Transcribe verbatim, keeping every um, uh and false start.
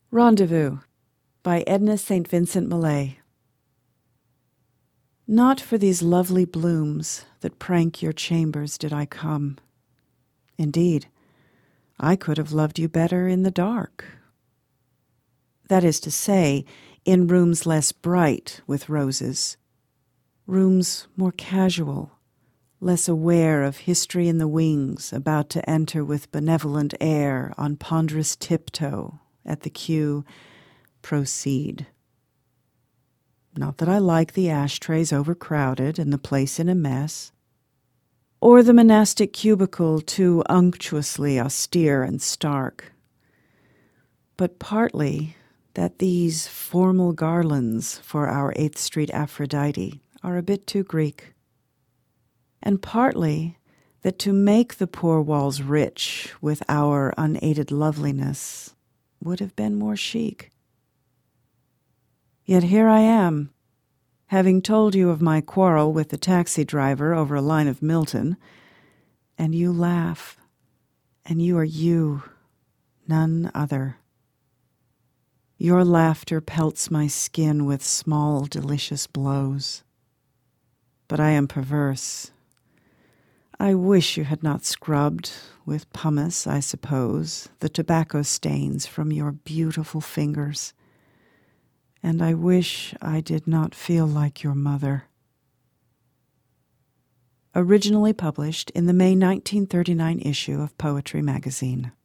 Rendezvous by Edna Saint Vincent Millay. Not for these lovely blooms that prank your chambers did I come. Indeed, I could have loved you better in the dark. That is to say, in rooms less bright with roses, rooms more casual, less aware of history in the wings, about to enter with benevolent air on ponderous tiptoe at the cue, proceed. Not that I like the ashtrays overcrowded and the place in a mess, or the monastic cubicle too unctuously austere and stark, but partly that these formal garlands for our eighth Street Aphrodite are a bit too Greek, and partly that to make the poor walls rich with our unaided loveliness would have been more chic. Yet here I am, having told you of my quarrel with the taxi driver over a line of Milton, and you laugh, and you are you, none other. Your laughter pelts my skin with small, delicious blows. But I am perverse. I wish you had not scrubbed, with pumice, I suppose, the tobacco stains from your beautiful fingers. And I wish I did not feel like your mother. Originally published in the May nineteen thirty-nine issue of Poetry magazine.